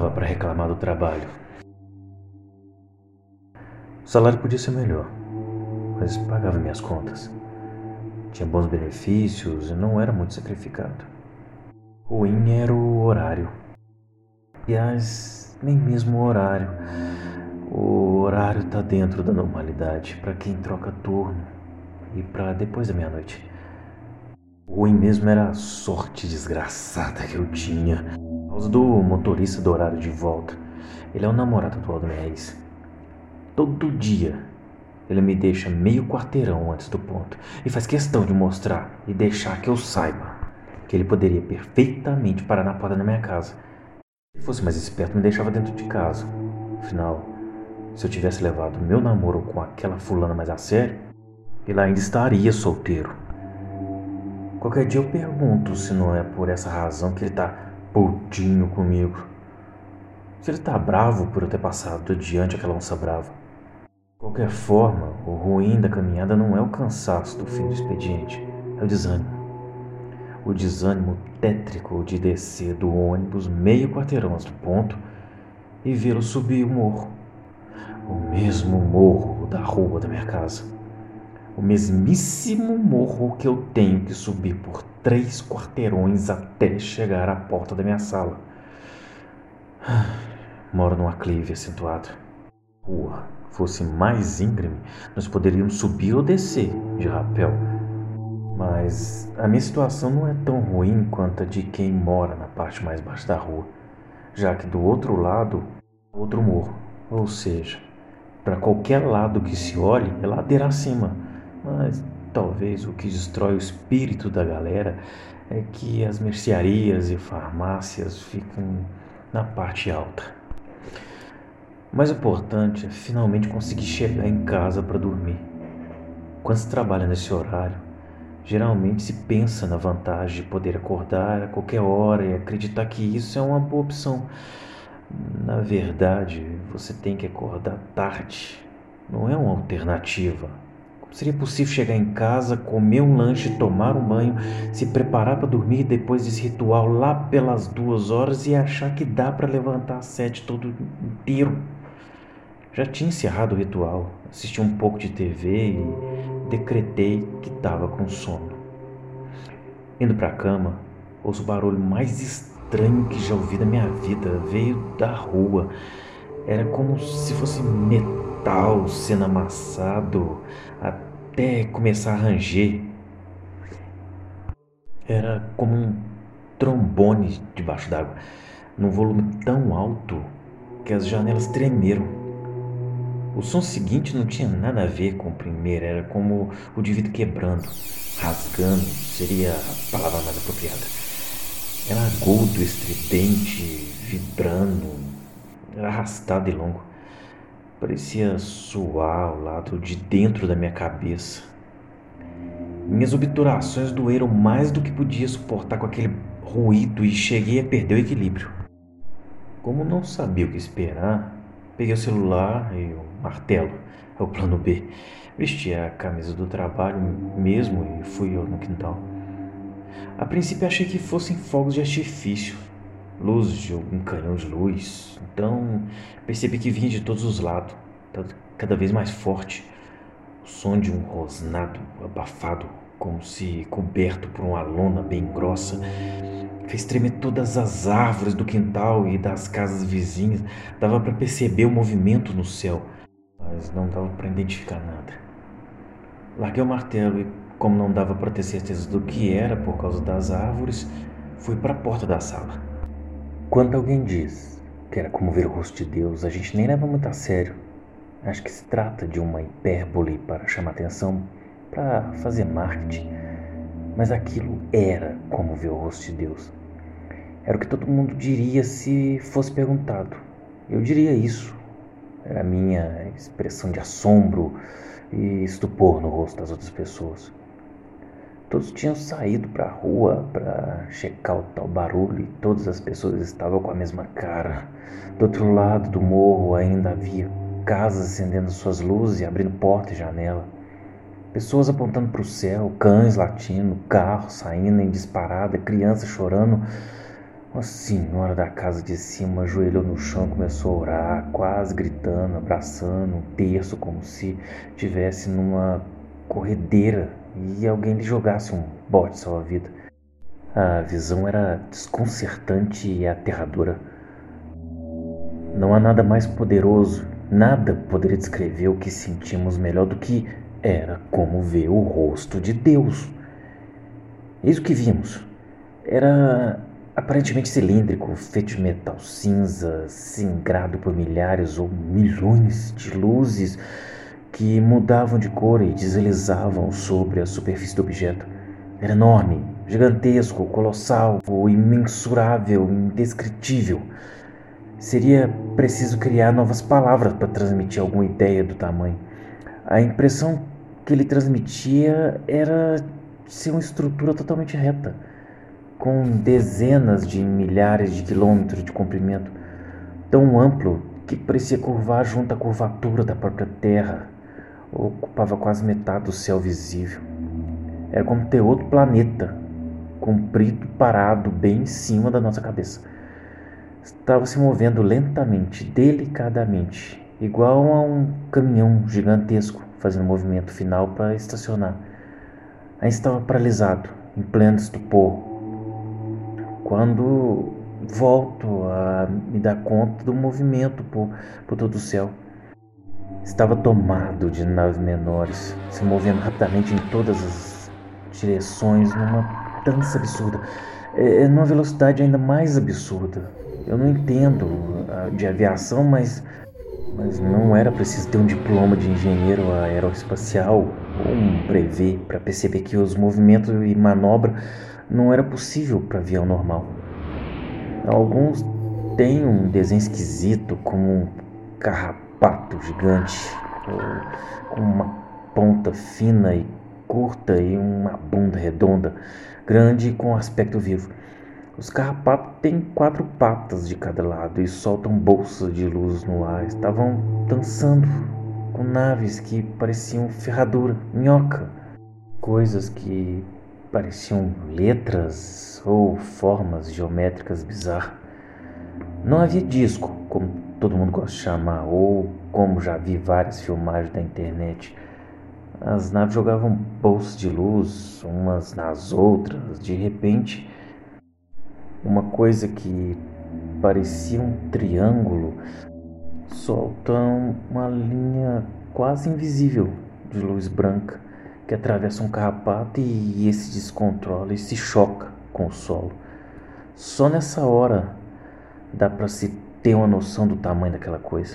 dava para reclamar do trabalho. O salário podia ser melhor, mas pagava minhas contas. Tinha bons benefícios e não era muito sacrificado. Ruim era o horário. Aliás, nem mesmo o horário. O horário tá dentro da normalidade para quem troca turno e para depois da meia-noite. O ruim mesmo era a sorte desgraçada que eu tinha. Por causa do motorista do horário de volta. Ele é o namorado atual da minha ex. Todo dia ele me deixa meio quarteirão antes do ponto e faz questão de mostrar e deixar que eu saiba que ele poderia perfeitamente parar na porta da minha casa. Se fosse mais esperto, me deixava dentro de casa. Afinal, se eu tivesse levado meu namoro com aquela fulana mais a sério, ele ainda estaria solteiro. Qualquer dia eu pergunto se não é por essa razão que ele tá putinho comigo. Se ele tá bravo por eu ter passado adiante aquela onça brava. De qualquer forma, o ruim da caminhada não é o cansaço do fim do expediente, é o desânimo. O desânimo tétrico de descer do ônibus meio quarteirão antes do ponto e vê-lo subir o morro. O mesmo morro da rua da minha casa. O mesmíssimo morro que eu tenho que subir por 3 quarteirões até chegar à porta da minha sala. Moro num aclive acentuado. Rua fosse mais íngreme, nós poderíamos subir ou descer de rapel. Mas a minha situação não é tão ruim quanto a de quem mora na parte mais baixa da rua, já que do outro lado, outro morro, ou seja, para qualquer lado que se olhe, é ladeira acima. Mas talvez o que destrói o espírito da galera é que as mercearias e farmácias ficam na parte alta. O mais importante é finalmente conseguir chegar em casa para dormir. Quando se trabalha nesse horário, geralmente se pensa na vantagem de poder acordar a qualquer hora e acreditar que isso é uma boa opção. Na verdade, você tem que acordar tarde. Não é uma alternativa. Como seria possível chegar em casa, comer um lanche, tomar um banho, se preparar para dormir depois desse ritual lá pelas 2 horas e achar que dá para levantar às 7 todo inteiro? Já tinha encerrado o ritual, assisti um pouco de TV e decretei que estava com sono. Indo para a cama, ouço o barulho mais estranho que já ouvi na minha vida. Veio da rua. Era como se fosse metal sendo amassado até começar a ranger. Era como um trombone debaixo d'água, num volume tão alto que as janelas tremeram. O som seguinte não tinha nada a ver com o primeiro, era como o de vidro quebrando, rasgando, seria a palavra mais apropriada. Era agudo, estridente, vibrando, era arrastado e longo. Parecia soar ao lado de dentro da minha cabeça. Minhas obturações doeram mais do que podia suportar com aquele ruído e cheguei a perder o equilíbrio. Como não sabia o que esperar, peguei o celular e o martelo, é o plano B. Vesti a camisa do trabalho mesmo e fui eu no quintal. A princípio achei que fossem fogos de artifício, luzes de algum canhão de luz. Então percebi que vinha de todos os lados, cada vez mais forte. O som de um rosnado abafado, como se coberto por uma lona bem grossa, fez tremer todas as árvores do quintal e das casas vizinhas. Dava para perceber o movimento no céu, mas não dava para identificar nada. Larguei o martelo e, como não dava para ter certeza do que era por causa das árvores, fui para a porta da sala. Quando alguém diz que era como ver o rosto de Deus, a gente nem leva muito a sério. Acho que se trata de uma hipérbole para chamar atenção, para fazer marketing. Mas aquilo era como ver o rosto de Deus. Era o que todo mundo diria se fosse perguntado. Eu diria isso. Era a minha expressão de assombro e estupor no rosto das outras pessoas. Todos tinham saído para a rua para checar o tal barulho e todas as pessoas estavam com a mesma cara. Do outro lado do morro ainda havia casas acendendo suas luzes e abrindo porta e janela. Pessoas apontando para o céu, cães latindo, carros saindo em disparada, crianças chorando. Uma senhora da casa de cima ajoelhou no chão e começou a orar, quase gritando, abraçando um terço, como se estivesse numa corredeira e alguém lhe jogasse um bote salva-vida. A visão era desconcertante e aterradora. Não há nada mais poderoso, nada poderia descrever o que sentimos melhor do que era como ver o rosto de Deus. Eis o que vimos. Era aparentemente cilíndrico, feito de metal cinza, singrado por milhares ou milhões de luzes que mudavam de cor e deslizavam sobre a superfície do objeto. Era enorme, gigantesco, colossal, imensurável, indescritível. Seria preciso criar novas palavras para transmitir alguma ideia do tamanho. A impressão que ele transmitia era ser uma estrutura totalmente reta, com dezenas de milhares de quilômetros de comprimento, tão amplo que parecia curvar junto à curvatura da própria Terra, ocupava quase metade do céu visível. Era como ter outro planeta, comprido, parado bem em cima da nossa cabeça. Estava se movendo lentamente, delicadamente, igual a um caminhão gigantesco fazendo movimento final para estacionar. Aí estava paralisado, em pleno estupor, quando volto a me dar conta do movimento por todo o céu. Estava tomado de naves menores, se movendo rapidamente em todas as direções, numa dança absurda, numa velocidade ainda mais absurda. Eu não entendo de aviação, mas não era preciso ter um diploma de engenheiro aeroespacial ou um brevet para perceber que os movimentos e manobra não era possível para avião normal. Alguns têm um desenho esquisito, como um carrapato gigante, com uma ponta fina e curta e uma bunda redonda, grande e com aspecto vivo. Os carrapatos têm 4 patas de cada lado e soltam bolsas de luz no ar. Estavam dançando com naves que pareciam ferradura, minhoca, coisas que pareciam letras ou formas geométricas bizarras. Não havia disco, como todo mundo gosta de chamar, ou como já vi várias filmagens da internet. As naves jogavam bolsas de luz umas nas outras. De repente, uma coisa que parecia um triângulo solta uma linha quase invisível de luz branca que atravessa um carrapato e esse descontrola e se choca com o solo. Só nessa hora dá para se ter uma noção do tamanho daquela coisa.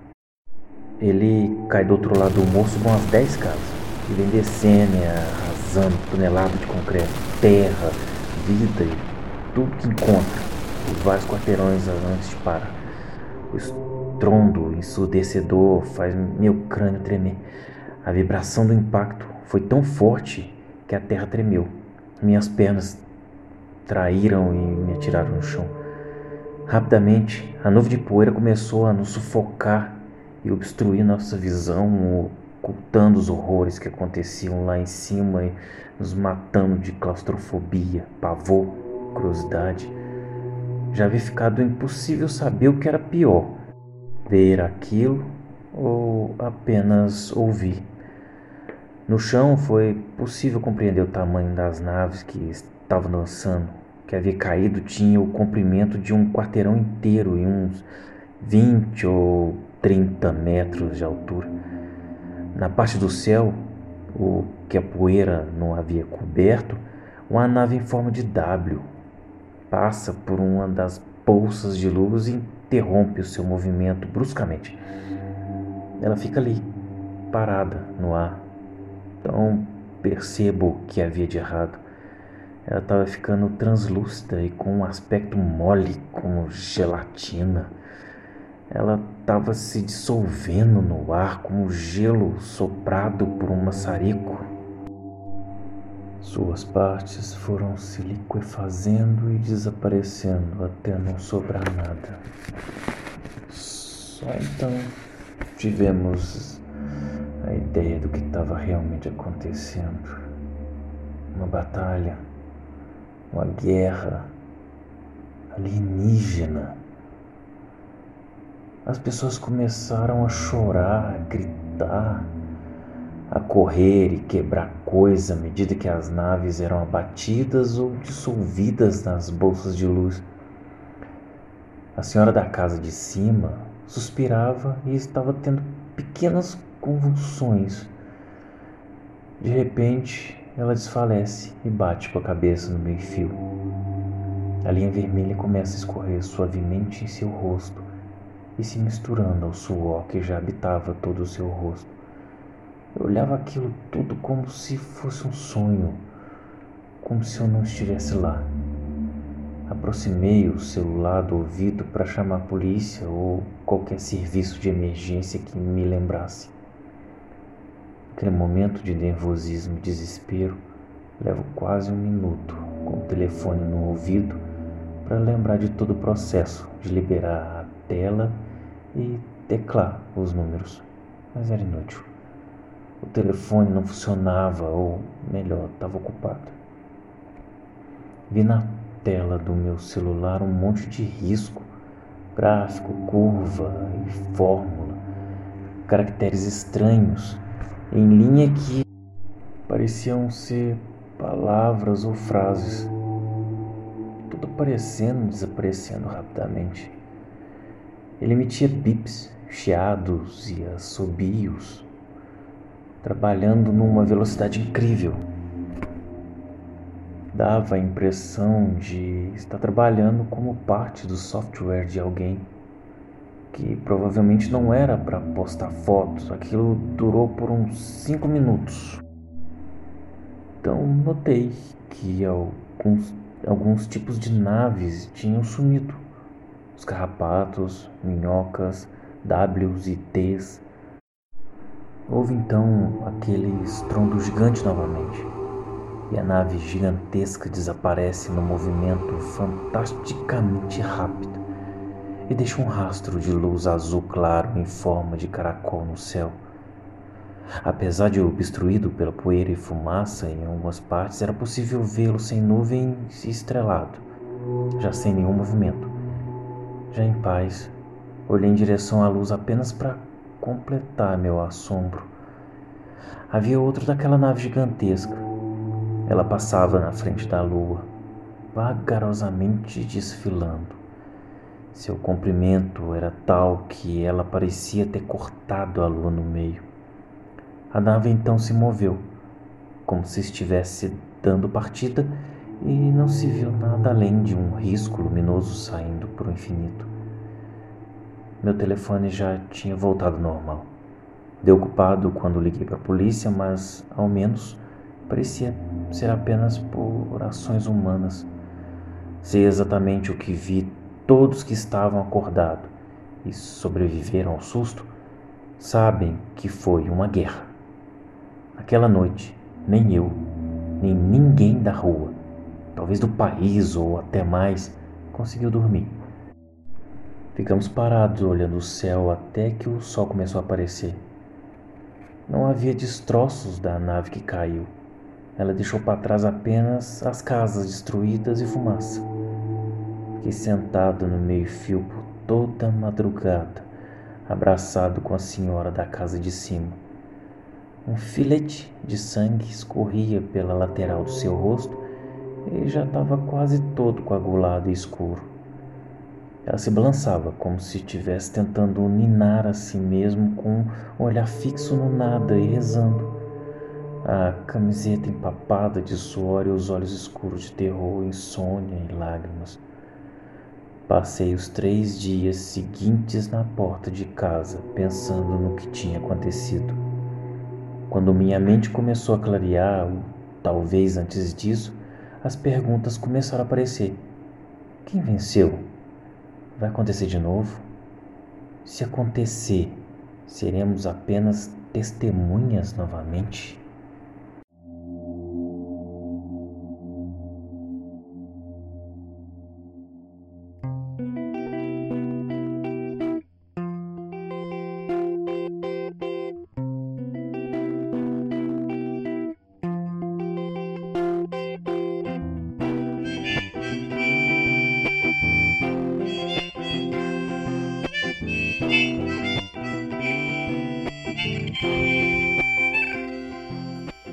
Ele cai do outro lado do morro sob umas 10 casas e vem descendo e arrasando toneladas de concreto, terra, vida e tudo que encontra por vários quarteirões antes de parar. O estrondo ensurdecedor faz meu crânio tremer. A vibração do impacto foi tão forte que a terra tremeu. Minhas pernas traíram e me atiraram no chão. Rapidamente, a nuvem de poeira começou a nos sufocar e obstruir nossa visão, ocultando os horrores que aconteciam lá em cima e nos matando de claustrofobia, pavor, curiosidade. Já havia ficado impossível saber o que era pior, ver aquilo ou apenas ouvir. No chão foi possível compreender o tamanho das naves que estavam dançando. Que havia caído tinha o comprimento de um quarteirão inteiro e uns 20 ou 30 metros de altura. Na parte do céu, o que a poeira não havia coberto, uma nave em forma de W passa por uma das bolsas de luz e interrompe o seu movimento bruscamente. Ela fica ali, parada no ar. Então percebo o que havia de errado. Ela estava ficando translúcida e com um aspecto mole como gelatina. Ela estava se dissolvendo no ar como gelo soprado por um maçarico. Suas partes foram se liquefazendo e desaparecendo até não sobrar nada. Só então tivemos a ideia do que estava realmente acontecendo. Uma batalha, uma guerra, alienígena. As pessoas começaram a chorar, a gritar, a correr e quebrar coisa à medida que as naves eram abatidas ou dissolvidas nas bolsas de luz. A senhora da casa de cima suspirava e estava tendo pequenas convulsões. De repente, ela desfalece e bate com a cabeça no meio-fio. A linha vermelha começa a escorrer suavemente em seu rosto e se misturando ao suor que já habitava todo o seu rosto. Eu olhava aquilo tudo como se fosse um sonho, como se eu não estivesse lá. Aproximei o celular do ouvido para chamar a polícia ou qualquer serviço de emergência que me lembrasse. Naquele momento de nervosismo e desespero, levo quase um minuto com o telefone no ouvido para lembrar de todo o processo de liberar a tela e teclar os números, mas era inútil. O telefone não funcionava, ou melhor, estava ocupado. Vi na tela do meu celular um monte de risco, gráfico, curva e fórmula, caracteres estranhos, em linha que pareciam ser palavras ou frases, tudo aparecendo e desaparecendo rapidamente. Ele emitia bips, chiados e assobios, trabalhando numa velocidade incrível. Dava a impressão de estar trabalhando como parte do software de alguém, que provavelmente não era para postar fotos. Aquilo durou por uns 5 minutos. Então notei que alguns tipos de naves tinham sumido. Os carrapatos, minhocas, Ws e Ts. Houve então aquele estrondo gigante novamente, e a nave gigantesca desaparece num movimento fantasticamente rápido e deixa um rastro de luz azul claro em forma de caracol no céu. Apesar de obstruído pela poeira e fumaça, em algumas partes era possível vê-lo sem nuvens e estrelado, já sem nenhum movimento. Já em paz, olhei em direção à luz apenas para completar meu assombro. Havia outro daquela nave gigantesca. Ela passava na frente da lua, vagarosamente desfilando. Seu comprimento era tal que ela parecia ter cortado a lua no meio. A nave então se moveu, como se estivesse dando partida, e não se viu nada além de um risco luminoso saindo para o infinito. Meu telefone já tinha voltado ao normal. Deu ocupado quando liguei para a polícia, mas ao menos parecia ser apenas por ações humanas. Sei exatamente o que vi. Todos que estavam acordados e sobreviveram ao susto sabem que foi uma guerra. Aquela noite, nem eu, nem ninguém da rua, talvez do país ou até mais, conseguiu dormir. Ficamos parados olhando o céu até que o sol começou a aparecer. Não havia destroços da nave que caiu. Ela deixou para trás apenas as casas destruídas e fumaça. Fiquei sentado no meio-fio por toda a madrugada, abraçado com a senhora da casa de cima. Um filete de sangue escorria pela lateral do seu rosto e já estava quase todo coagulado e escuro. Ela se balançava como se estivesse tentando ninar a si mesmo com um olhar fixo no nada e rezando. A camiseta empapada de suor e os olhos escuros de terror, insônia e lágrimas. Passei os 3 dias seguintes na porta de casa, pensando no que tinha acontecido. Quando minha mente começou a clarear, ou talvez antes disso, as perguntas começaram a aparecer. Quem venceu? Vai acontecer de novo? Se acontecer, seremos apenas testemunhas novamente?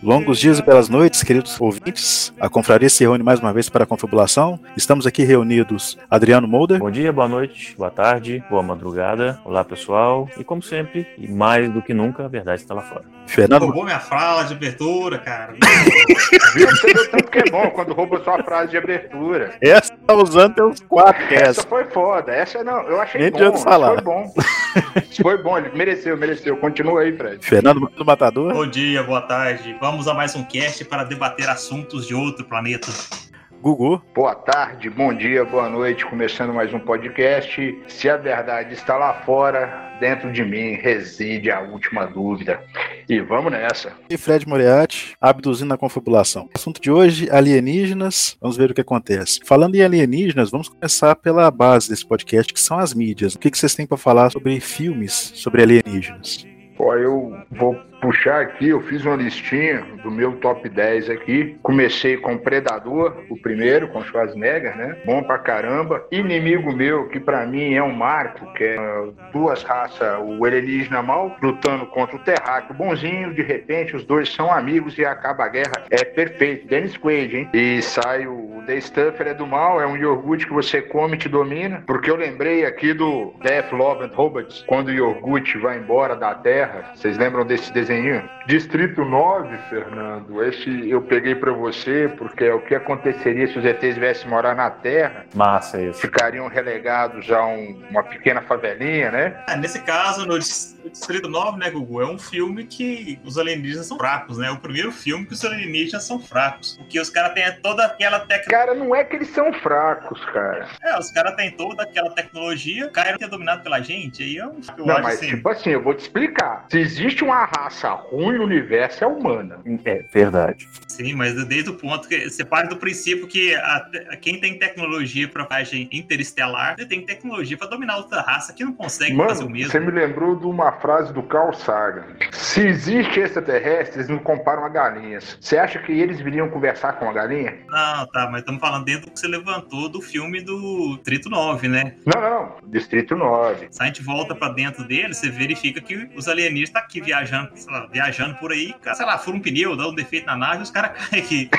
Longos dias e belas noites, queridos ouvintes. A confraria se reúne mais uma vez para a confabulação. Estamos aqui reunidos Adriano Molder. Bom dia, boa noite, boa tarde, boa madrugada. Olá, pessoal. E como sempre, e mais do que nunca, a verdade está lá fora. Fernando... Roubou minha fala de abertura, cara. Viu? Você viu tanto que é bom quando rouba sua frase de abertura. Essa tá usando tem uns 4 que Essa foi foda. Essa não, eu achei nem bom. adianta falar. Foi bom. Foi bom, ele mereceu. Continua aí, Fred. Fernando do Matador. Bom dia, boa tarde. Vamos a mais um cast para debater assuntos de outro planeta. Gugu. Boa tarde, bom dia, boa noite. Começando mais um podcast. Se a verdade está lá fora, dentro de mim reside a última dúvida. E vamos nessa. E Fred Moriarty, abduzindo a confabulação. O assunto de hoje, alienígenas. Vamos ver o que acontece. Falando em alienígenas, vamos começar pela base desse podcast, que são as mídias. O que vocês têm para falar sobre filmes sobre alienígenas? Ó, eu vou puxar aqui, eu fiz uma listinha do meu top 10 aqui. Comecei com Predador, o primeiro, com Schwarzenegger, né? Bom pra caramba. Inimigo Meu, que pra mim é um marco, que é duas raças, o alienígena mal lutando contra o terráqueo bonzinho. De repente, os dois são amigos e acaba a guerra. É perfeito. Dennis Quaid, hein? E sai o The Stuffer é do mal, é um iogurte que você come e te domina. Porque eu lembrei aqui do Death, Love and Robots, quando o iogurte vai embora da Terra. Vocês lembram desse desenho? Distrito 9, Fernando, esse eu peguei pra você porque é o que aconteceria se os ETs viessem morar na Terra. Massa isso. Ficariam relegados a uma pequena favelinha, né? Nesse caso, no Distrito 9, né, Gugu, é um filme que os alienígenas são fracos, né? É o primeiro filme que os alienígenas são fracos. Porque os caras têm toda aquela tecnologia. Cara, não é que eles são fracos, cara. Os caras têm toda aquela tecnologia, o cara é dominado pela gente, aí eu não, acho mas assim... tipo assim, eu vou te explicar. Se existe uma raça ruim no universo, é humana. É verdade. Sim, mas desde o ponto que você parte do princípio que quem tem tecnologia para viagem interestelar, você tem tecnologia para dominar outra raça que não consegue fazer o mesmo. Você me lembrou de uma frase do Carl Sagan. Se existe extraterrestres, não comparam a galinhas. Você acha que eles viriam conversar com a galinha? Não, tá, mas estamos falando dentro do que você levantou do filme do Distrito 9, né? Não. Distrito 9. Se a gente volta para dentro dele, você verifica que os alienígenas estão aqui viajando, sei lá, viajando por aí, sei lá, fura um pneu, dá um defeito na nave e os caras caem aqui.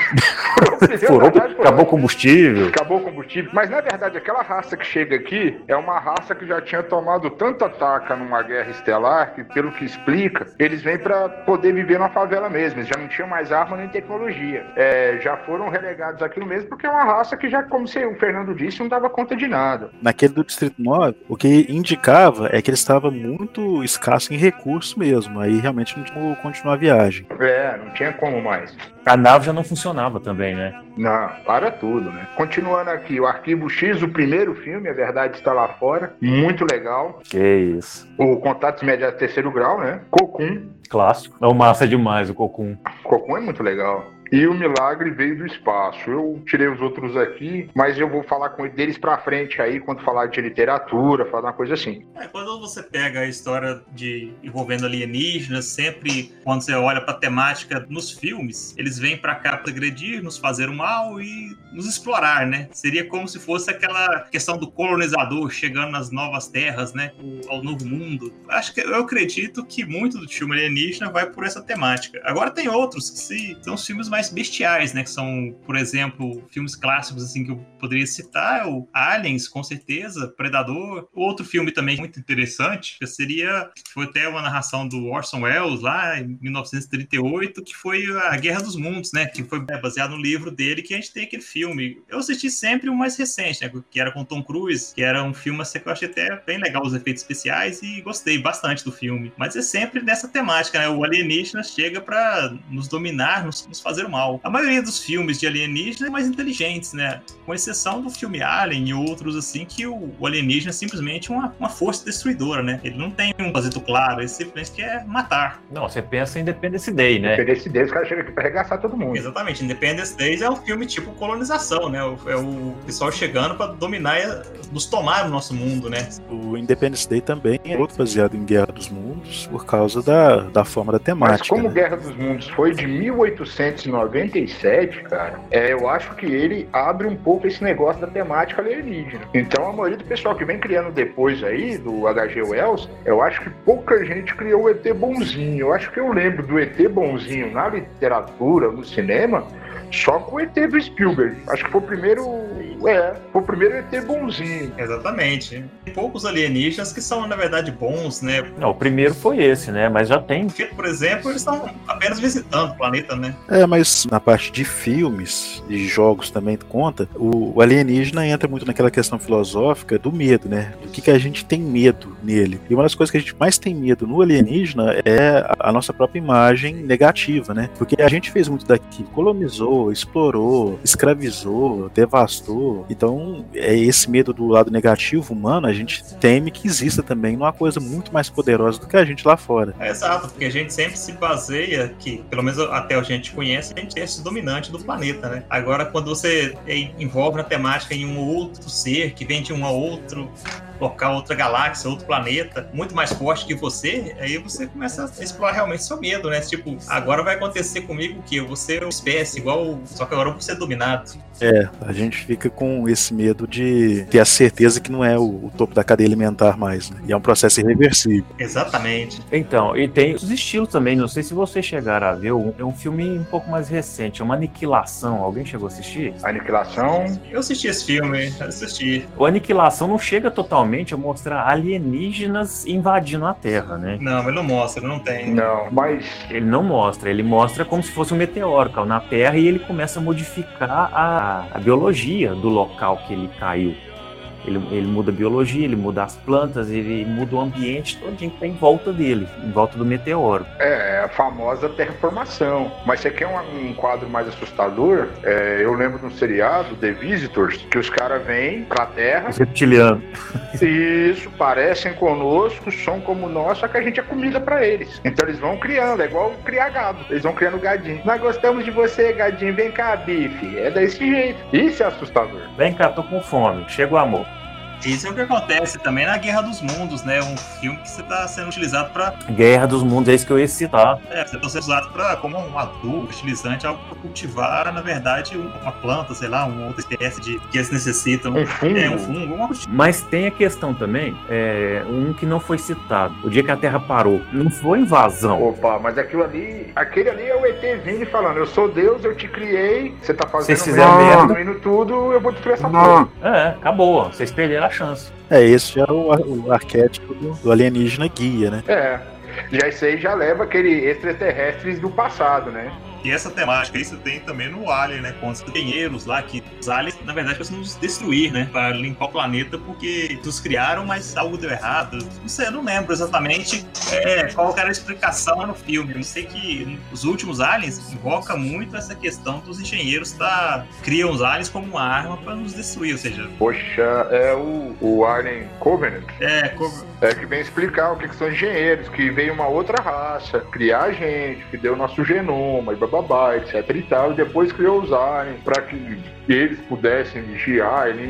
Furou, acabou o combustível. Acabou o combustível. Mas, na verdade, aquela raça que chega aqui é uma raça que já tinha tomado tanta taca numa guerra estelar que, pelo que explica, eles vêm pra poder viver na favela mesmo. Eles já não tinham mais arma nem tecnologia. Já foram relegados àquilo mesmo porque é uma raça que já, como o Fernando disse, não dava conta de nada. Naquele do Distrito 9, o que indicava é que ele estava muito escasso em recursos mesmo. Aí realmente não tinha como continuar a viagem. Não tinha como mais. A nave já não funcionava também, né? Não, para tudo, né? Continuando aqui, o Arquivo X, o primeiro filme, A Verdade Está Lá Fora, muito legal. Que isso. O Contatos Imediatos Terceiro Grau, né? Cocoon. Clássico. É massa demais o Cocoon. Cocoon é muito legal. E O Milagre Veio do Espaço. Eu tirei os outros aqui, mas eu vou falar com deles pra frente aí, quando falar de literatura, falar uma coisa assim. Quando você pega a história envolvendo alienígenas, sempre quando você olha pra temática nos filmes, eles vêm pra cá pra agredir, nos fazer o mal e nos explorar, né? Seria como se fosse aquela questão do colonizador chegando nas novas terras, né? Ao novo mundo. Eu acredito que muito do filme alienígena vai por essa temática. Agora tem outros que são os filmes mais bestiais, né? Que são, por exemplo, filmes clássicos assim que eu poderia citar, o Aliens, com certeza, Predador. Outro filme também muito interessante, foi até uma narração do Orson Welles lá em 1938, que foi A Guerra dos Mundos, né? Que foi baseado no livro dele, que a gente tem aquele filme. Eu assisti sempre o mais recente, né? Que era com Tom Cruise, que era um filme assim, que eu achei até bem legal os efeitos especiais e gostei bastante do filme. Mas é sempre nessa temática, né? O alienígena chega pra nos dominar, nos fazer mal. A maioria dos filmes de alienígena é mais inteligentes, né? Com exceção do filme Alien e outros assim, que o alienígena é simplesmente uma força destruidora, né? Ele não tem um propósito claro, ele simplesmente quer matar. Não, você pensa em Independence Day, né? Independence Day, os caras chegam aqui pra arregaçar todo mundo. Exatamente, Independence Day é um filme tipo colonização, né? É o pessoal chegando pra dominar, nos tomar o nosso mundo, né? O Independence Day também é outro baseado em Guerra dos Mundos. Mundos por causa da forma da temática. Mas como né? Guerra dos Mundos foi de 1897, cara, eu acho que ele abre um pouco esse negócio da temática alienígena. Então a maioria do pessoal que vem criando depois aí, do H.G. Wells, eu acho que pouca gente criou o ET bonzinho. Eu acho que eu lembro do ET bonzinho na literatura, no cinema, só com o ET do Spielberg. Acho que foi o primeiro ET bonzinho. Exatamente. Tem poucos alienígenas que são, na verdade, bons, né? Não, o primeiro foi esse, né? Mas já tem. Porque, por exemplo, eles estão apenas visitando o planeta, né? Mas na parte de filmes, de jogos também conta, o alienígena entra muito naquela questão filosófica do medo, né? Do que a gente tem medo nele. E uma das coisas que a gente mais tem medo no alienígena é a nossa própria imagem negativa, né? Porque a gente fez muito daqui, colonizou, explorou, escravizou, devastou. Então, esse medo do lado negativo humano, a gente teme que exista também numa coisa muito mais poderosa do que a gente lá fora. Exato, porque a gente sempre se baseia que, pelo menos até a gente conhece, a gente é esse dominante do planeta, né? Agora, quando você envolve na temática em um outro ser que vem de um outro local, outra galáxia, outro planeta, muito mais forte que você, aí você começa a explorar realmente seu medo, né? Tipo, agora vai acontecer comigo o quê? Eu vou ser uma espécie igual, só que agora eu vou ser dominado. A gente fica com esse medo de ter a certeza que não é o topo da cadeia alimentar mais, né? E é um processo irreversível. Exatamente. Então, e tem os estilos também, não sei se vocês chegaram a ver, é um filme um pouco mais recente, é uma Aniquilação, alguém chegou a assistir? Aniquilação? Eu assisti esse filme, O Aniquilação não chega totalmente a mostrar alienígenas invadindo a Terra, né? Não, ele não mostra, não tem. Não, mas... Ele não mostra, ele mostra como se fosse um meteoro caiu na Terra e ele começa a modificar a biologia do local que ele caiu. Ele muda a biologia, ele muda as plantas, ele muda o ambiente todinho que está em volta dele, em volta do meteoro. É a famosa terraformação. Mas você quer um quadro mais assustador? Eu lembro de um seriado, The Visitors, que os caras vêm pra Terra. Os reptilianos. Isso, parecem conosco, são como nós, só que a gente é comida pra eles. Então eles vão criando, é igual criar gado. Eles vão criando gadinho. Nós gostamos de você, gadinho, vem cá, bife. É desse jeito. Isso é assustador. Vem cá, tô com fome, chega o amor. Isso é o que acontece também na Guerra dos Mundos, né? Um filme que você está sendo utilizado para... Guerra dos Mundos, é isso que eu ia citar. Você está sendo usado como um adubo, fertilizante, algo para cultivar, na verdade, uma planta, sei lá, uma outra espécie que eles necessitam. Um fungo. Um fungo, uma coisa. Mas tem a questão também, um que não foi citado. O dia que a Terra parou, não foi invasão. Opa, mas aquele ali é o ET vindo e falando, eu sou Deus, eu te criei, você tá fazendo merda, tudo, eu vou destruir essa porra. Acabou, vocês perderam a chance. Esse já é o arquétipo do alienígena guia, né? Já isso aí já leva aquele extraterrestres do passado, né? E essa temática aí você tem também no Alien, né? Com os engenheiros lá, que os aliens, na verdade, precisam nos destruir, né? Para limpar o planeta, porque eles criaram, mas algo deu errado. Não sei, eu não lembro exatamente qual era a explicação no filme. Eu sei que os últimos aliens invoca muito essa questão dos engenheiros criam os aliens como uma arma para nos destruir, ou seja... Poxa, é o Alien Covenant. Que vem explicar o que são engenheiros, que veio uma outra raça, criar a gente, que deu o nosso genoma, e bababá, etc e tal, e depois criou os aliens para que eles pudessem vigiar e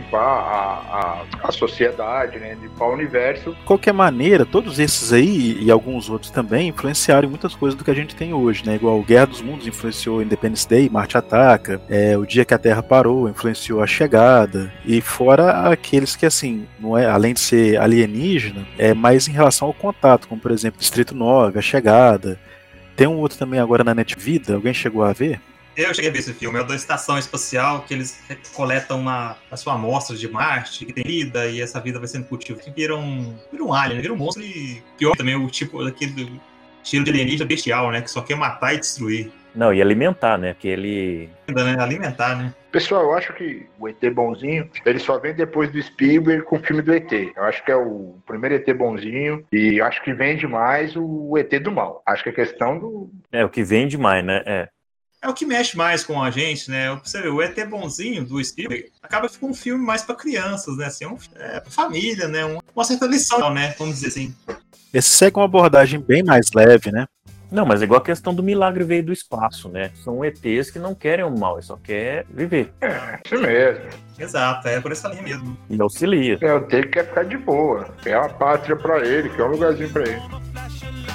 limpar a sociedade, né, limpar o universo. De qualquer maneira, todos esses aí e alguns outros também influenciaram em muitas coisas do que a gente tem hoje, né? Igual Guerra dos Mundos influenciou Independence Day, Marte Ataca, O Dia que a Terra Parou influenciou A Chegada, e fora aqueles que, assim, não é, além de ser alienígena, é mais em relação ao contato, como por exemplo Distrito 9, A Chegada. Tem um outro também agora na NetVida, alguém chegou a ver? Eu cheguei a ver esse filme, é o da estação espacial, que eles coletam a sua amostra de Marte, que tem vida, e essa vida vai sendo cultivada, que vira um alien, vira um monstro, e pior também o tipo daquele estilo de alienígena bestial, né, que só quer matar e destruir. Não, e alimentar, né, porque ele... Alimentar, né. Pessoal, eu acho que o ET bonzinho, ele só vem depois do Spielberg com o filme do ET. Eu acho que é o primeiro ET bonzinho e acho que vende mais o ET do mal. Acho que é questão do... o que vende mais, né, É o que mexe mais com a gente, né? Você vê, o ET bonzinho do Spielberg acaba ficando um filme mais para crianças, né? Assim, pra família, né? Uma certa lição, né? Vamos dizer assim. Esse segue uma abordagem bem mais leve, né? Não, mas é igual a questão do milagre veio do espaço, né? São ETs que não querem o mal, eles só querem viver. Isso mesmo. Exato, é por essa linha mesmo. E auxilia. O ET quer ficar de boa. Quer uma pátria pra ele, quer um lugarzinho pra ele.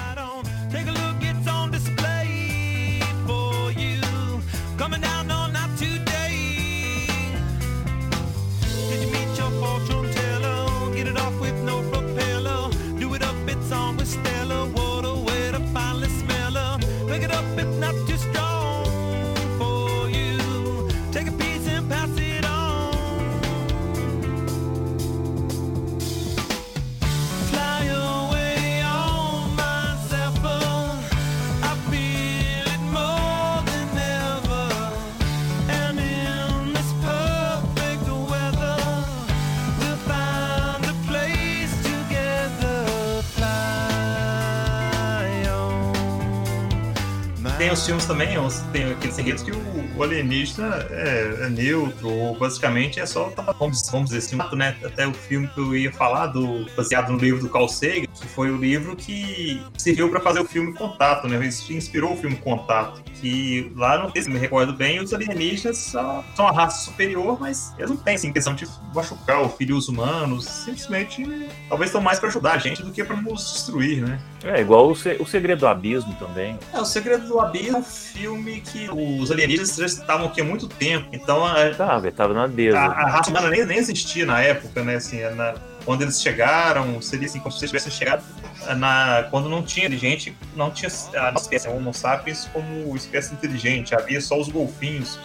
uns filmes também, tem aqueles enredos que o alienígena é neutro, ou basicamente é só, vamos dizer assim, né? Até o filme que eu ia falar, baseado no livro do Carl Sagan, que foi o livro que serviu para fazer o filme Contato, né? Isso inspirou o filme Contato, que lá, não sei se me recordo bem, os alienígenas são uma raça superior, mas eles não têm assim, questão de machucar ou ferir os humanos, simplesmente, talvez estão mais para ajudar a gente do que para nos destruir, né? É igual o Segredo do Abismo também. O Segredo do Abismo é um filme que os alienígenas já estavam aqui há muito tempo, então Tava na mesa. A raça humana nem existia na época, né? Assim, quando eles chegaram, seria assim, como se eles tivessem chegado quando não tinha gente, não tinha a nossa espécie, Homo sapiens, como espécie inteligente. Havia só os golfinhos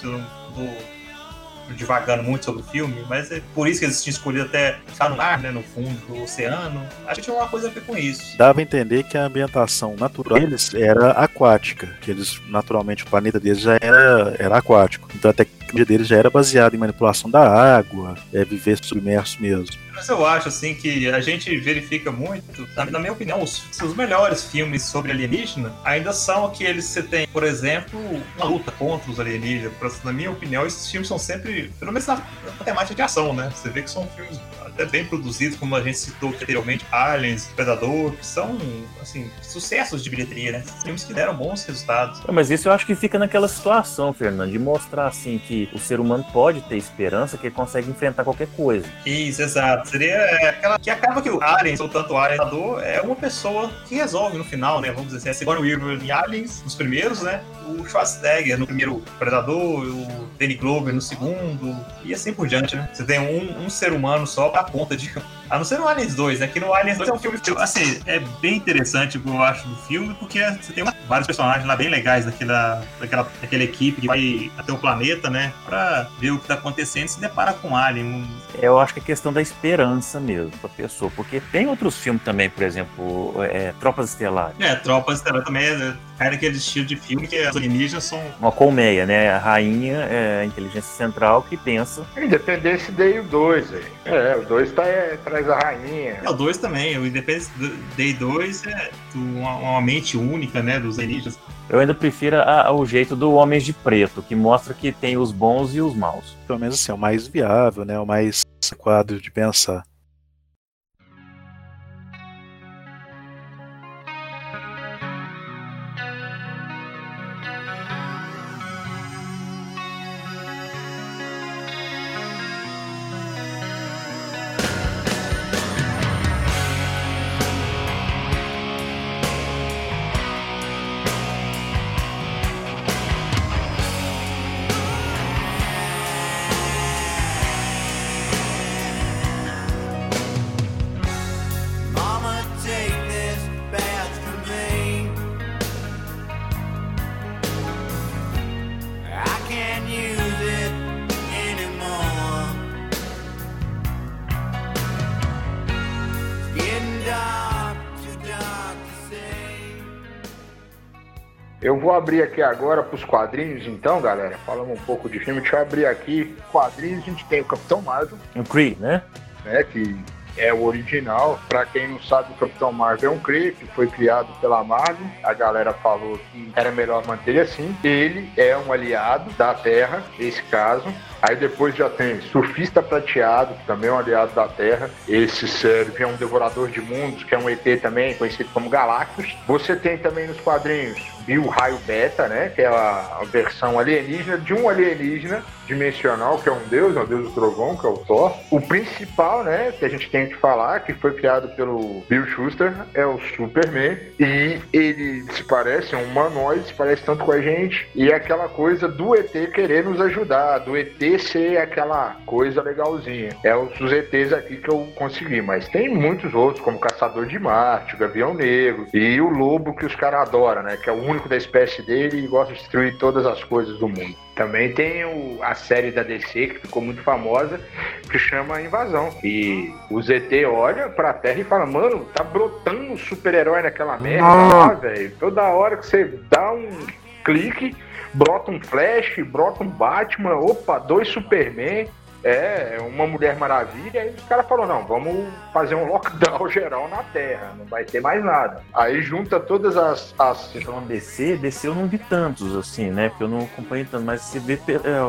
divagando muito sobre o filme, mas é por isso que eles tinham escolhido até ficar no mar, né, no fundo do oceano. Acho que tinha uma coisa a ver com isso. Dava a entender que a ambientação natural deles era aquática, que eles, naturalmente, o planeta deles já era aquático. Então a tecnologia deles já era baseada em manipulação da água, viver submerso mesmo. Mas eu acho, assim, que a gente verifica muito, na minha opinião, os melhores filmes sobre alienígena ainda são aqueles que você tem, por exemplo, uma luta contra os alienígenas. Na minha opinião, esses filmes são sempre, pelo menos na temática de ação, né? Você vê que são filmes até bem produzidos, como a gente citou anteriormente, Aliens, Predador, que são, assim, sucessos de bilheteria, né? Filmes que deram bons resultados. Mas isso eu acho que fica naquela situação, Fernando, de mostrar, assim, que o ser humano pode ter esperança, que ele consegue enfrentar qualquer coisa. Isso, exato. Seria aquela que acaba que o Aliens, ou tanto o Aliens, é uma pessoa que resolve no final, né? Vamos dizer assim, a Sigourney Weaver em Aliens, nos primeiros, né? O Schwarzenegger no primeiro Predador, o Danny Glover no segundo, e assim por diante, né? Você tem um ser humano só pra conta de... A não ser no Aliens 2, né? Que no Aliens 2 é um filme que, assim, é bem interessante, eu acho, do filme, porque você tem vários personagens lá bem legais daquela equipe que vai até o planeta, né? Pra ver o que tá acontecendo e se depara com um alien. Eu acho que é questão da esperança mesmo pra pessoa, porque tem outros filmes também, por exemplo, Tropas Estelares. Tropas Estelares também cai naquele estilo de filme que os alienígenas são... Uma colmeia, né? A rainha é a inteligência central que pensa... Independence Day o 2, o 2 traz a rainha. O 2 também, o Independence Day 2 é uma mente única, né, dos alienígenas. Eu ainda prefiro o jeito do Homens de Preto, que mostra que tem os bons e os maus. Pelo menos assim, é o mais viável, né? O mais adequado de pensar. Eu vou abrir aqui agora para os quadrinhos, então, galera. Falando um pouco de filme, deixa eu abrir aqui. Quadrinhos, a gente tem o Capitão Marvel. O Kree, né? Que é o original. Para quem não sabe, o Capitão Marvel é um Kree que foi criado pela Marvel. A galera falou que era melhor manter assim. Ele é um aliado da Terra, nesse caso. Aí depois já tem Surfista Prateado, que também é um aliado da Terra. Esse serve é um devorador de mundos, que é um ET também, conhecido como Galactus. Você tem também nos quadrinhos Bill Raio Beta, né? Que é a versão alienígena de um alienígena dimensional, que é um deus do trovão, que é o Thor. O principal, né, que a gente tem que falar, que foi criado pelo Bill Schuster, é o Superman. E ele se parece, é um humanoide, se parece tanto com a gente. E é aquela coisa do ET querer nos ajudar, do ET ser aquela coisa legalzinha. É os ETs aqui que eu consegui, mas tem muitos outros, como o Caçador de Marte, o Gavião Negro e o Lobo, que os caras adoram, né? Que é o único da espécie dele e gosta de destruir todas as coisas do mundo. Também tem a série da DC, que ficou muito famosa, que chama Invasão. E o ZT olha pra Terra e fala, mano, tá brotando um super-herói naquela merda lá, velho. Toda hora que você dá um clique, brota um Flash, brota um Batman, opa, 2 Superman. É uma Mulher Maravilha, aí os caras falaram, não, vamos fazer um lockdown geral na Terra, não vai ter mais nada. Aí junta todas as... Então, DC eu não vi tantos, assim, né? Porque eu não acompanho tanto, mas você vê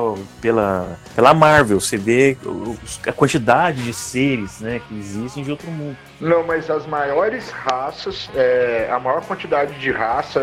pela Marvel, você vê a quantidade de seres, né, que existem de outro mundo. Não, mas as maiores raças, a maior quantidade de raça,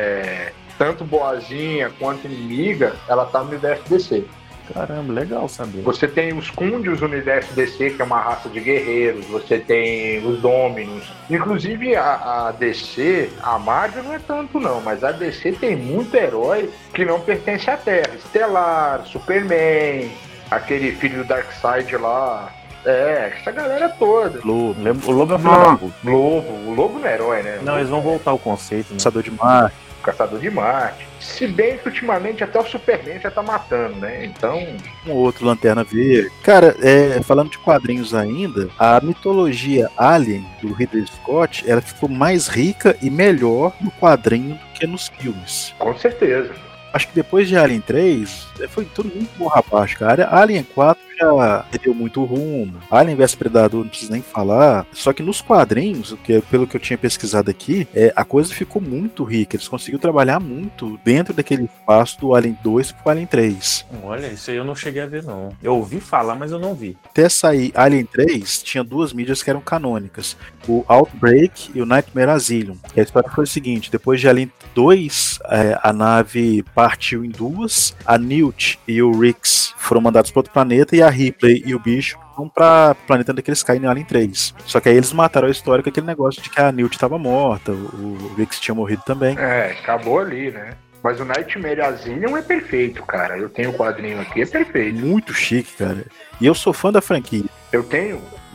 tanto boazinha quanto inimiga, ela tá no universo DC. Caramba, legal saber. Você tem os Kundios no universo DC, que é uma raça de guerreiros. Você tem os Dominus. Inclusive, a DC, a Marvel não é tanto não, mas a DC tem muito herói que não pertence à Terra. Estelar, Superman, aquele filho do Darkseid lá. Essa galera toda. O Lobo é um O Lobo não é herói, né? Não, eles vão voltar ao conceito, né? Caçador de Marte. Caçador de Marte. Se bem que ultimamente até o Superman já tá matando, né? Então. Um outro Lanterna Verde. Cara, falando de quadrinhos ainda, a mitologia Alien do Ridley Scott, ela ficou mais rica e melhor no quadrinho do que nos filmes. Com certeza. Acho que depois de Alien 3, foi tudo muito borra abaixo, cara. Alien 4 já deu muito rumo. Alien vs Predador, não preciso nem falar. Só que nos quadrinhos, pelo que eu tinha pesquisado aqui, a coisa ficou muito rica. Eles conseguiram trabalhar muito dentro daquele espaço do Alien 2 pro Alien 3. Olha, isso aí eu não cheguei a ver, não. Eu ouvi falar, mas eu não vi. Até sair Alien 3, tinha duas mídias que eram canônicas. O Outbreak e o Nightmare Asylum. E a história foi o seguinte, depois de Alien 2, a nave partiu em duas, a Newt e o Rix foram mandados para outro planeta e a Ripley e o bicho vão para o planeta onde eles caem em Alien 3. Só que aí eles mataram a história com aquele negócio de que a Newt estava morta, o Rix tinha morrido também. Acabou ali, né? Mas o Nightmare Asylum é perfeito, cara. Eu tenho o quadrinho aqui, é perfeito. Muito chique, cara. E eu sou fã da franquia. Eu tenho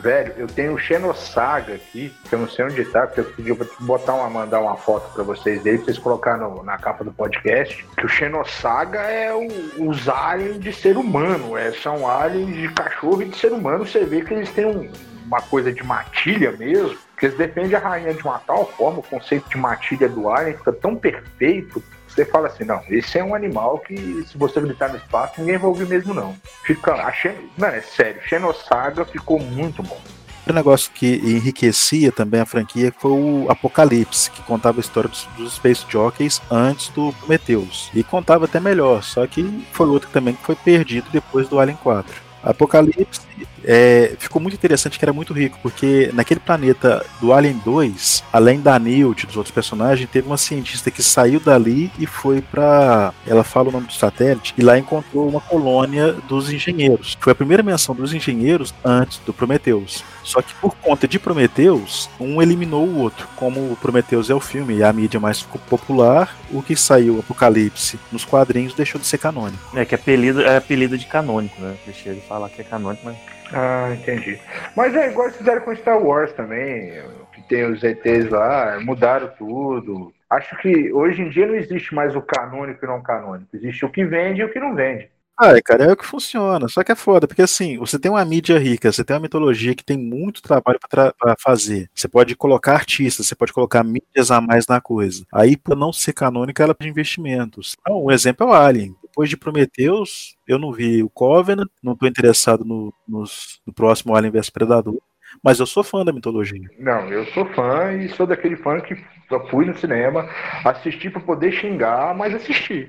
o Xenosaga aqui, que eu não sei onde tá, porque eu pedi pra mandar uma foto pra vocês dele, pra vocês colocarem na capa do podcast, que o Xenosaga é os aliens de ser humano, são aliens de cachorro e de ser humano. Você vê que eles têm uma coisa de matilha mesmo, que eles defendem a rainha de uma tal forma, o conceito de matilha do alien fica tão perfeito. Você fala assim, não, esse é um animal que se você gritar no espaço, ninguém vai ouvir mesmo não. Não, é sério, Xenosaga ficou muito bom. Outro negócio que enriquecia também a franquia foi o Apocalipse, que contava a história dos Space Jockeys antes do Prometheus. E contava até melhor, só que foi outro também que foi perdido depois do Alien 4. Apocalipse ficou muito interessante, que era muito rico, porque naquele planeta do Alien 2, além da Newt e dos outros personagens, teve uma cientista que saiu dali e foi pra... Ela fala o nome do satélite, e lá encontrou uma colônia dos engenheiros. Foi a primeira menção dos engenheiros antes do Prometheus. Só que por conta de Prometheus, um eliminou o outro. Como o Prometheus é o filme e a mídia mais popular, o que saiu, Apocalipse, nos quadrinhos deixou de ser canônico. Que apelido de canônico, né? Deixa ele falar que é canônico, mas... Ah, entendi. Mas é igual fizeram com Star Wars também, que tem os ETs lá, mudaram tudo. Acho que hoje em dia não existe mais o canônico e não canônico. Existe o que vende e o que não vende. Cara, é o que funciona, só que é foda, porque assim, você tem uma mídia rica, você tem uma mitologia que tem muito trabalho pra fazer. Você pode colocar artistas, você pode colocar mídias a mais na coisa. Aí, por não ser canônica, ela precisa de investimentos. Então, um exemplo é o Alien. Depois de Prometheus, eu não vi o Covenant, não estou interessado no próximo Alien vs Predador, mas eu sou fã da mitologia. Não, eu sou fã e sou daquele fã que eu fui no cinema, assisti para poder xingar, mas assisti.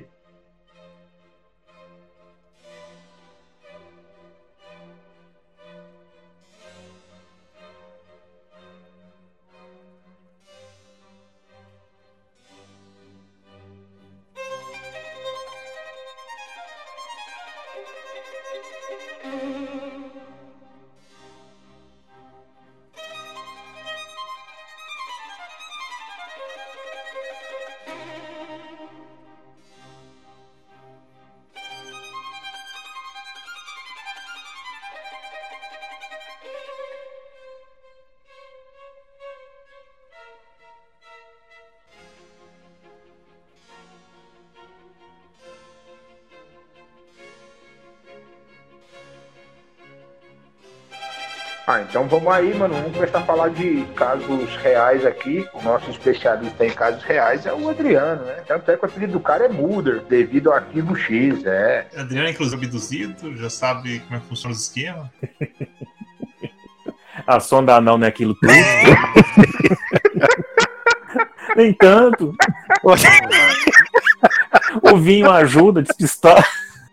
Então vamos aí, mano. Vamos começar a falar de casos reais aqui. O nosso especialista em casos reais é o Adriano, né? Tanto é que o apelido do cara é Mulder, devido ao Arquivo X, Adriano é inclusive abduzido, já sabe como é que funciona os esquemas. A sonda anal não é aquilo tudo. Nem tanto. O vinho ajuda a despistar.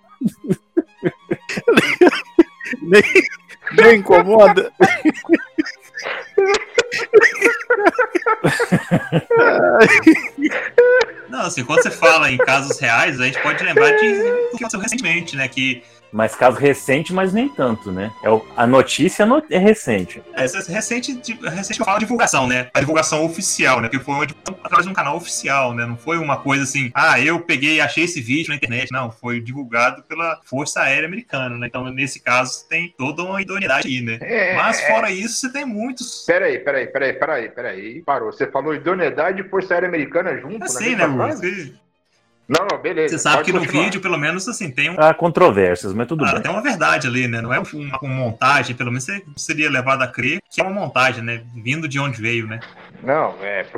Nem incomoda. Não, assim, quando você fala em casos reais, a gente pode lembrar do que aconteceu recentemente, né? Mas caso recente, mas nem tanto, né? A notícia é recente. Recente que eu falo divulgação, né? A divulgação oficial, né? Porque foi através de um canal oficial, né? Não foi uma coisa assim, eu peguei e achei esse vídeo na internet. Não, foi divulgado pela Força Aérea Americana, né? Então, nesse caso, tem toda uma idoneidade aí, né? Mas, fora isso, você tem muitos... Peraí. Parou. Você falou idoneidade e Força Aérea Americana junto? Assim, né, Bruno? Não, beleza. Você sabe que continuar. no vídeo, pelo menos, assim, tem Há controvérsias, mas tudo bem. Tem uma verdade ali, né? Não é uma montagem, pelo menos você seria levado a crer que é uma montagem, né? Vindo de onde veio, né? Não,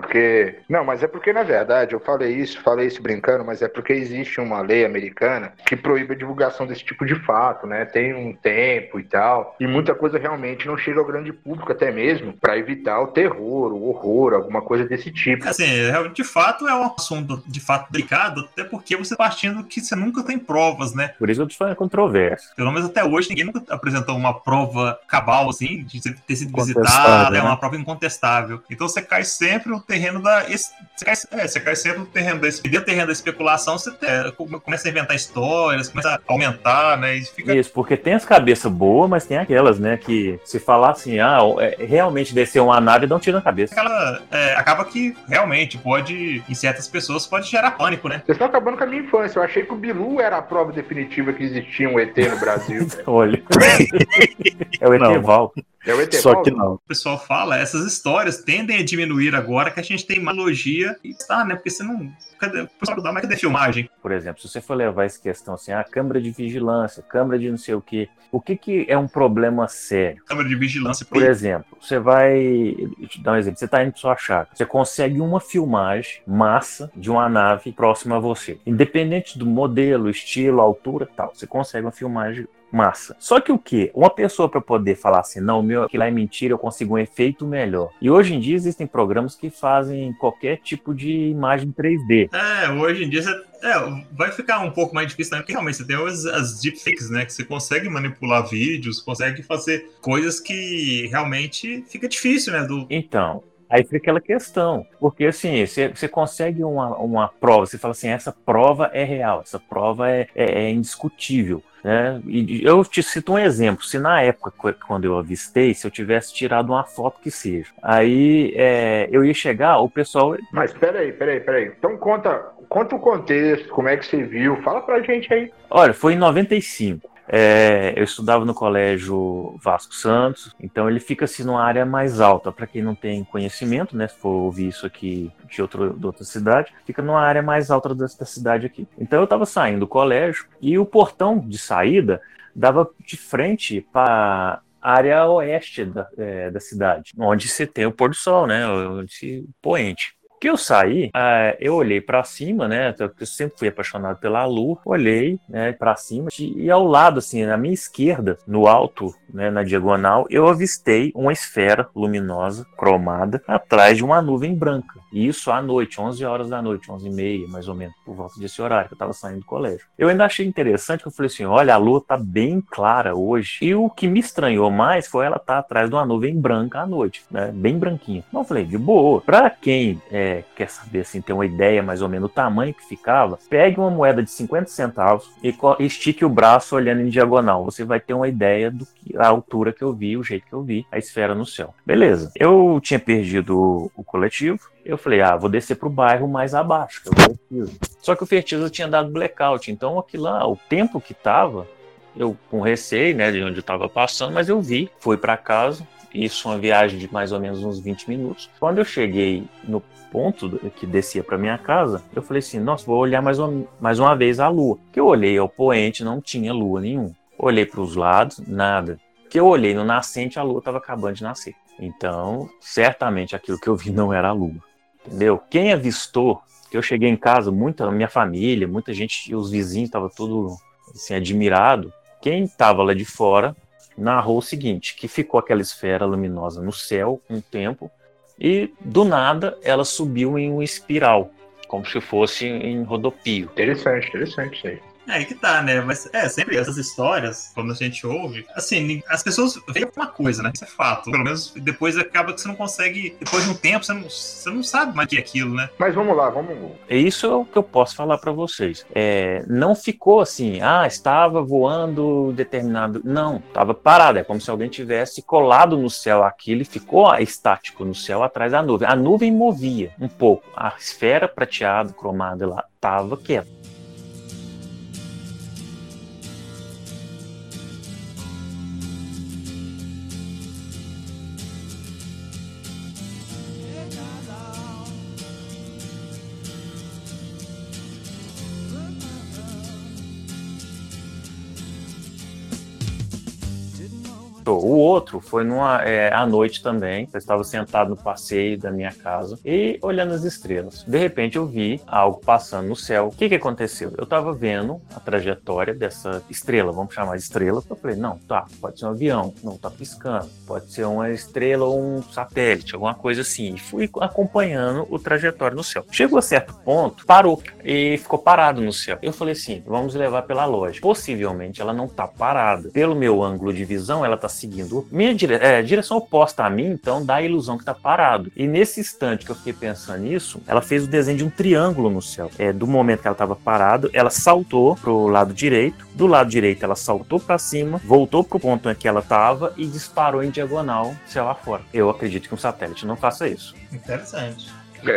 mas é porque, na verdade, eu falei isso brincando, mas é porque existe uma lei americana que proíbe a divulgação desse tipo de fato, né? Tem um tempo e tal, e muita coisa realmente não chega ao grande público até mesmo para evitar o terror, o horror, alguma coisa desse tipo. Assim, de fato é um assunto de fato delicado, até porque você partindo que você nunca tem provas, né? Por isso eu te falei controvérsia. Pelo menos até hoje ninguém nunca apresentou uma prova cabal, assim, de ter sido visitada, né? uma prova incontestável. Então você cai sempre no terreno da... Você cai sempre no terreno da... E dentro do terreno da especulação, você começa a inventar histórias, começa a aumentar, né? E fica... Isso, porque tem as cabeças boas, mas tem aquelas, né, que se falar assim, realmente desceu uma nave e dá um tiro na cabeça. Acaba que realmente pode, em certas pessoas, pode gerar pânico, né? Vocês estão acabando com a minha infância. Eu achei que o Bilu era a prova definitiva que existia um ET no Brasil. Olha. É o Eteval. É o Eteval. Só que não. O pessoal fala, essas histórias tendem a diminuir agora que a gente tem analogia e né? Porque você não... O pessoal dá, mas cadê filmagem? Por exemplo, se você for levar essa questão assim, câmera de vigilância, câmera de não sei o que é um problema sério? Câmera de vigilância. Por exemplo, você vai... Deixa eu te dar um exemplo. Você está indo para sua chácara. Você consegue uma filmagem massa de uma nave próxima a você. Independente do modelo, estilo, altura e tal. Você consegue uma filmagem massa. Só que o quê? Uma pessoa para poder falar assim, não, aquilo lá é mentira, eu consigo um efeito melhor. E hoje em dia existem programas que fazem qualquer tipo de imagem 3D. Hoje em dia vai ficar um pouco mais difícil, né? Porque realmente você tem as deepfakes, né? Que você consegue manipular vídeos, consegue fazer coisas que realmente fica difícil, né? Então, aí fica aquela questão, porque assim, você consegue uma prova, você fala assim, essa prova é real, essa prova é indiscutível, né? E eu te cito um exemplo, se na época, quando eu avistei, se eu tivesse tirado uma foto que seja, aí eu ia chegar, o pessoal... Mas peraí, então conta o contexto, como é que você viu, fala pra gente aí. Olha, foi em 95. Eu estudava no colégio Vasco Santos, então ele fica assim numa área mais alta. Para quem não tem conhecimento, né, se for ouvir isso aqui de outra cidade, fica numa área mais alta da cidade aqui. Então eu estava saindo do colégio e o portão de saída dava de frente para a área oeste da cidade, onde se tem o pôr do sol, né, onde se poente. Que eu saí, eu olhei para cima, né? Eu sempre fui apaixonado pela lua. Olhei, né, para cima e ao lado, assim, na minha esquerda, no alto, né, na diagonal, eu avistei uma esfera luminosa, cromada, atrás de uma nuvem branca. E isso à noite, 11 horas da noite, 11h30, mais ou menos, por volta desse horário que eu estava saindo do colégio. Eu ainda achei interessante que eu falei assim, olha, a lua tá bem clara hoje. E o que me estranhou mais foi ela estar atrás de uma nuvem branca à noite, né? Bem branquinha. Então eu falei, de boa. Pra quem quer saber, assim, ter uma ideia mais ou menos do tamanho que ficava, pegue uma moeda de 50 centavos e estique o braço olhando em diagonal. Você vai ter uma ideia da altura que eu vi, o jeito que eu vi a esfera no céu. Beleza. Eu tinha perdido o coletivo. Eu falei, vou descer pro bairro mais abaixo, que é o Fertiza. Só que o Fertiza tinha dado blackout, então aquilo lá, o tempo que tava, eu com receio, né, de onde eu tava passando, mas eu vi, fui para casa. Isso, uma viagem de mais ou menos uns 20 minutos. Quando eu cheguei no ponto que descia para minha casa, eu falei assim, nossa, vou olhar mais uma vez a lua. Que eu olhei ao poente, não tinha lua nenhuma. Olhei para os lados, nada. que eu olhei no nascente, a lua estava acabando de nascer. Então, certamente aquilo que eu vi não era a lua, entendeu? Quem avistou, que eu cheguei em casa, minha família, muita gente, os vizinhos estavam tudo assim, admirado. Quem estava lá de fora narrou o seguinte, que ficou aquela esfera luminosa no céu um tempo e, do nada, ela subiu em uma espiral, como se fosse em rodopio. Interessante isso aí. É aí que tá, né? Mas sempre essas histórias, quando a gente ouve, assim, as pessoas veem uma coisa, né? Isso é fato. Pelo menos depois acaba que você não consegue, depois de um tempo, você não sabe mais o que é aquilo, né? Mas vamos lá. Isso é o que eu posso falar para vocês. Não ficou assim, estava voando determinado. Não, estava parado. É como se alguém tivesse colado no céu aquilo e ficou estático no céu atrás da nuvem. A nuvem movia um pouco. A esfera prateada, cromada lá, estava quieta. O outro foi à noite também. Eu estava sentado no passeio da minha casa e olhando as estrelas. De repente eu vi algo passando no céu. O que aconteceu? Eu estava vendo a trajetória dessa estrela, vamos chamar de estrela. Eu falei, não, pode ser um avião, não tá piscando. Pode ser uma estrela ou um satélite, alguma coisa assim. E fui acompanhando o trajetório no céu. Chegou a certo ponto, parou e ficou parado no céu. Eu falei assim, vamos levar pela lógica. Possivelmente ela não tá parada. Pelo meu ângulo de visão, ela tá seguindo minha direção oposta a mim, então dá a ilusão que tá parado. E nesse instante que eu fiquei pensando nisso, ela fez o desenho de um triângulo no céu. Do momento que ela estava parado, ela saltou pro lado direito. Do lado direito, ela saltou para cima, voltou pro ponto em que ela estava e disparou em diagonal céu afora. Eu acredito que um satélite não faça isso. Interessante.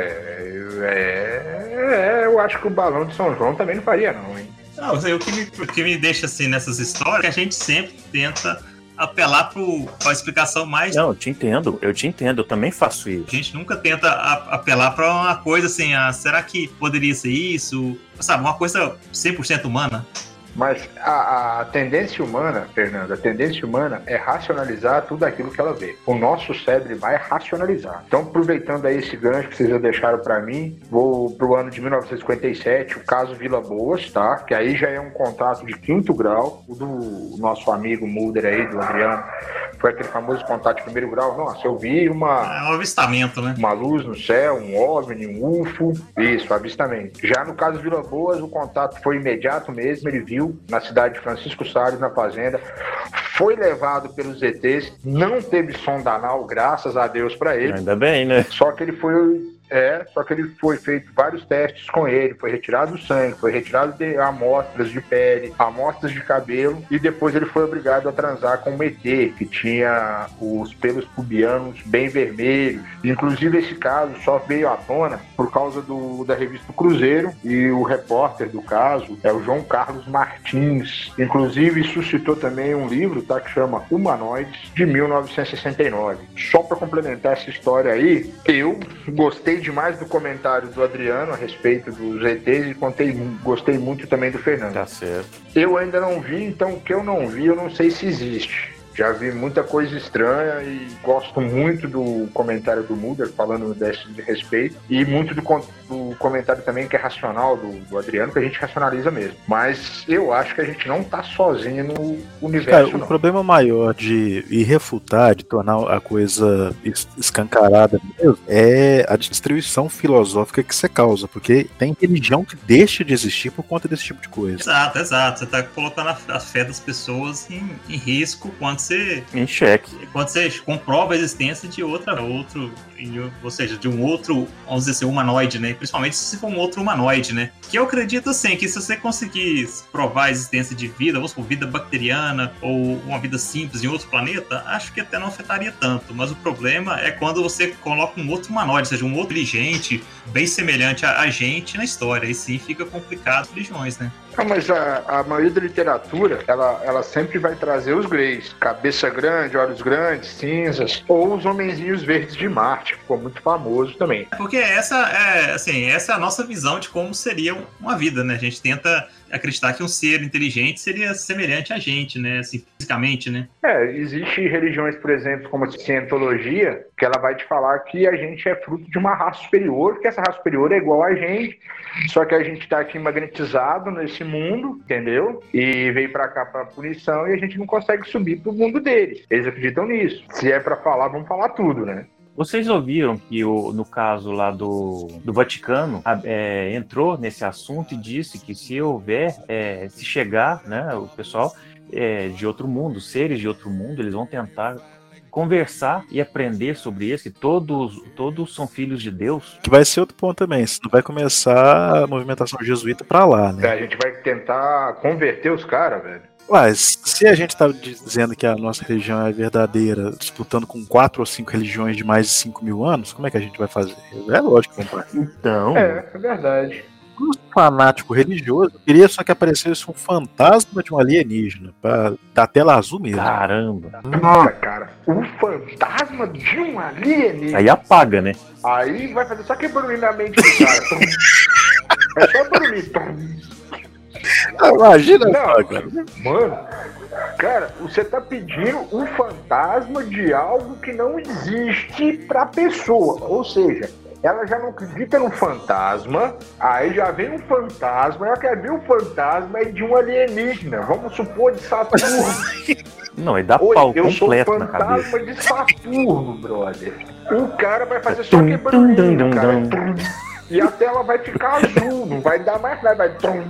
Eu acho que o balão de São João também não faria, não, hein? Não, o que me deixa assim nessas histórias é que a gente sempre tenta apelar para a explicação mais... Não, eu te entendo, eu também faço isso. A gente nunca tenta apelar para uma coisa assim, será que poderia ser isso? Sabe, uma coisa 100% humana? Mas a tendência humana, Fernando, é racionalizar tudo aquilo que ela vê. O nosso cérebro vai racionalizar. Então, aproveitando aí esse gancho que vocês já deixaram para mim, vou pro ano de 1957, o caso Vila Boas, tá? Que aí já é um contato de 5º grau. O do nosso amigo Mulder aí, do Adriano, foi aquele famoso contato de 1º grau. Nossa, eu vi um avistamento, né? Uma luz no céu, um OVNI, um UFO. Isso, avistamento. Já no caso Vila Boas, o contato foi imediato mesmo, ele viu na cidade de Francisco Salles, na fazenda, foi levado pelos ETs, não teve sonda anal, graças a Deus para ele. Ainda bem, né? Só que ele foi feito vários testes com ele, foi retirado o sangue, foi retirado amostras de pele, amostras de cabelo, e depois ele foi obrigado a transar com um ET, que tinha os pelos pubianos bem vermelhos. Inclusive esse caso só veio à tona por causa da revista Cruzeiro, e o repórter do caso é o João Carlos Martins. Inclusive suscitou também um livro, tá, que chama Humanoides, de 1969. Só para complementar essa história aí, eu gostei demais do comentário do Adriano a respeito dos ETs e gostei muito também do Fernando. Tá certo. Eu ainda não vi, então o que eu não vi, eu não sei se existe. Já vi muita coisa estranha e gosto muito do comentário do Mulder falando desse respeito e muito do comentário também que é racional do Adriano, que a gente racionaliza mesmo. Mas eu acho que a gente não tá sozinho no universo, o problema maior de refutar, de tornar a coisa escancarada mesmo, é a destruição filosófica que você causa, porque tem religião que deixa de existir por conta desse tipo de coisa. Exato. Você tá colocando a fé das pessoas em risco quando em xeque. Quando você comprova a existência de ou seja, de um outro, vamos dizer assim, humanoide, né? Principalmente se for um outro humanoide, né? Que eu acredito, assim, que se você conseguir provar a existência de vida, vamos supor, vida bacteriana ou uma vida simples em outro planeta, acho que até não afetaria tanto. Mas o problema é quando você coloca um outro humanoide, ou seja, um outro inteligente, bem semelhante a gente na história. Aí sim fica complicado as religiões, né? Não, mas a maioria da literatura, ela sempre vai trazer os greys. cabeça grande, olhos grandes, cinzas, ou os homenzinhos verdes de Marte, que ficou muito famoso também. Porque essa é a nossa visão de como seria uma vida, né? A gente tenta acreditar que um ser inteligente seria semelhante a gente, né? Assim, fisicamente, né? Existem religiões, por exemplo, como a cientologia, que ela vai te falar que a gente é fruto de uma raça superior, que essa raça superior é igual a gente, só que a gente tá aqui magnetizado nesse mundo, entendeu? E veio pra cá pra punição e a gente não consegue subir pro mundo deles. Eles acreditam nisso. Se é pra falar, vamos falar tudo, né? Vocês ouviram que, no caso lá do Vaticano, entrou nesse assunto e disse que se houver, se chegar, né, o pessoal de outro mundo, seres de outro mundo, eles vão tentar conversar e aprender sobre isso, que todos são filhos de Deus. Que vai ser outro ponto também, se não vai começar a movimentação jesuíta pra lá, né? A gente vai tentar converter os caras, velho. Mas se a gente tá dizendo que a nossa religião é verdadeira, disputando com 4 ou 5 religiões de mais de 5 mil anos, como é que a gente vai fazer? É lógico que não vai. Então... É verdade. Um fanático religioso queria só que aparecesse um fantasma de um alienígena, da tela azul mesmo. Caramba. Nossa, cara, um fantasma de um alienígena. Aí apaga, né? Aí vai fazer só que barulhinho na mente do cara. É só barulhinho. Imagina, Não, cara. mano, cara, você tá pedindo um fantasma de algo que não existe pra pessoa. Ou seja, ela já não acredita no fantasma, aí já vem um fantasma, ela quer ver o fantasma de um alienígena, vamos supor de Saturno. Não, aí dá pau eu sou completo na cabeça. fantasma de Saturno, brother. O cara vai fazer só que barulhinho, cara. E a tela vai ficar azul, não vai dar mais nada,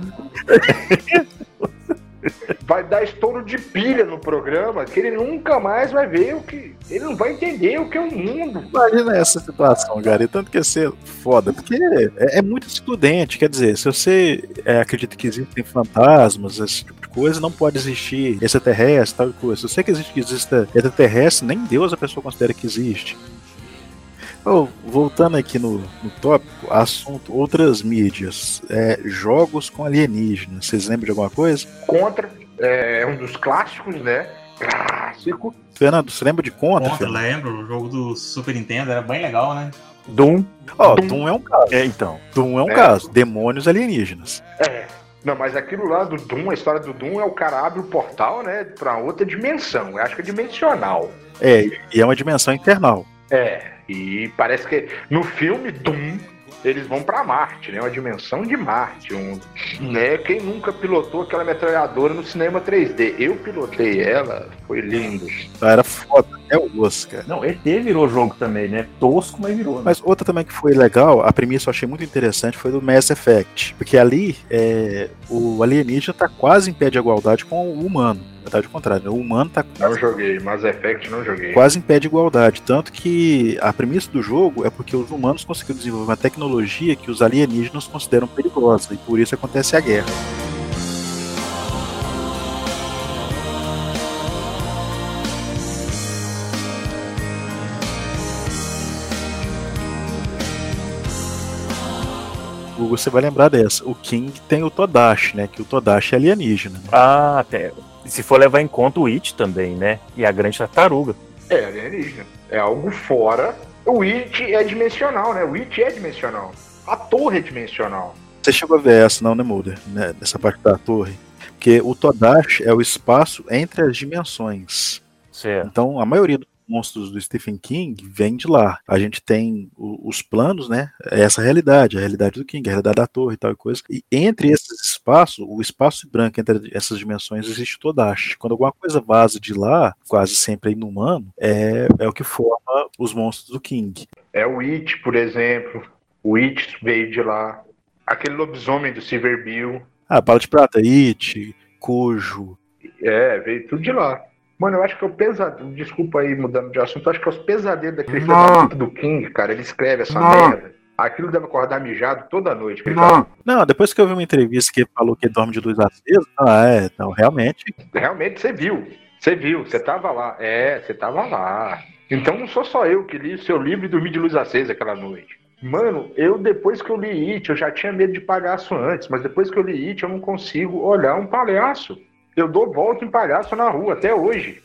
vai dar estouro de pilha no programa, que ele nunca mais vai ver o que... Ele não vai entender o que é o mundo. Imagina essa situação, cara, e tanto que ia ser foda, porque é muito excludente, quer dizer, se você acredita que existem fantasmas, esse tipo de coisa, não pode existir extraterrestre, tal coisa. Se você que exista extraterrestre, nem Deus a pessoa considera que existe. Voltando aqui no tópico, assunto, outras mídias, jogos com alienígenas, vocês lembram de alguma coisa? Contra, é um dos clássicos, né? Clássico. Fernando, você lembra de Contra? Lembro, o jogo do Super Nintendo era bem legal, né? Doom. Doom é um caso. Então. Doom é um caso, demônios alienígenas. Não, mas aquilo lá do Doom, a história do Doom é o cara abre o portal, né, pra outra dimensão, eu acho que é dimensional. E é uma dimensão internal. E parece que no filme Doom eles vão pra Marte, né? Uma dimensão de Marte. Né? Quem nunca pilotou aquela metralhadora no cinema 3D? Eu pilotei ela, foi lindo. Era foda, até o Oscar. Não, ET virou jogo também, né? Tosco, mas virou. Né? Mas outra também que foi legal, a premissa eu achei muito interessante, foi do Mass Effect. Porque ali o alienígena tá quase em pé de igualdade com o humano. Na verdade, o contrário, o humano tá Não joguei, Mass Effect não joguei. Quase em pé de igualdade. Tanto que a premissa do jogo é porque os humanos conseguiram desenvolver uma tecnologia que os alienígenas consideram perigosa. E por isso acontece a guerra. Você vai lembrar dessa. O King tem o Todashi, né? Que o Todashi é alienígena. Né? Até. Se for levar em conta o It também, né? E a grande tartaruga. É alienígena. É algo fora. O It é dimensional, né? O It é dimensional. A torre é dimensional. Você chegou a ver essa, não, né, Mulder? Né? Nessa parte da torre. Porque o Todashi é o espaço entre as dimensões. Certo. Então, a maioria dos monstros do Stephen King vem de lá. A gente tem os planos, né? Essa realidade, a realidade do King, a realidade da torre e tal coisa. E entre esses espaços, o espaço branco entre essas dimensões existe o Todashi. Quando alguma coisa vaza de lá, quase sempre é inumano, é o que forma os monstros do King. É o It, por exemplo. O It veio de lá. Aquele lobisomem do Silver Bill. Bala de Prata, It, Cujo. Veio tudo de lá. Mano, eu acho que é o pesadelo. Desculpa aí, mudando de assunto. Eu acho que é os pesadelos daquele filho da puta do King, cara. Ele escreve essa merda. Aquilo deve acordar mijado toda noite. Não, depois que eu vi uma entrevista que ele falou que ele dorme de luz acesa. Então, realmente. Realmente você viu. Você tava lá. Você tava lá. Então não sou só eu que li o seu livro e dormi de luz acesa aquela noite. Mano, depois que eu li It, eu já tinha medo de palhaço antes, mas depois que eu li It, eu não consigo olhar um palhaço. Eu dou volta em palhaço na rua, até hoje.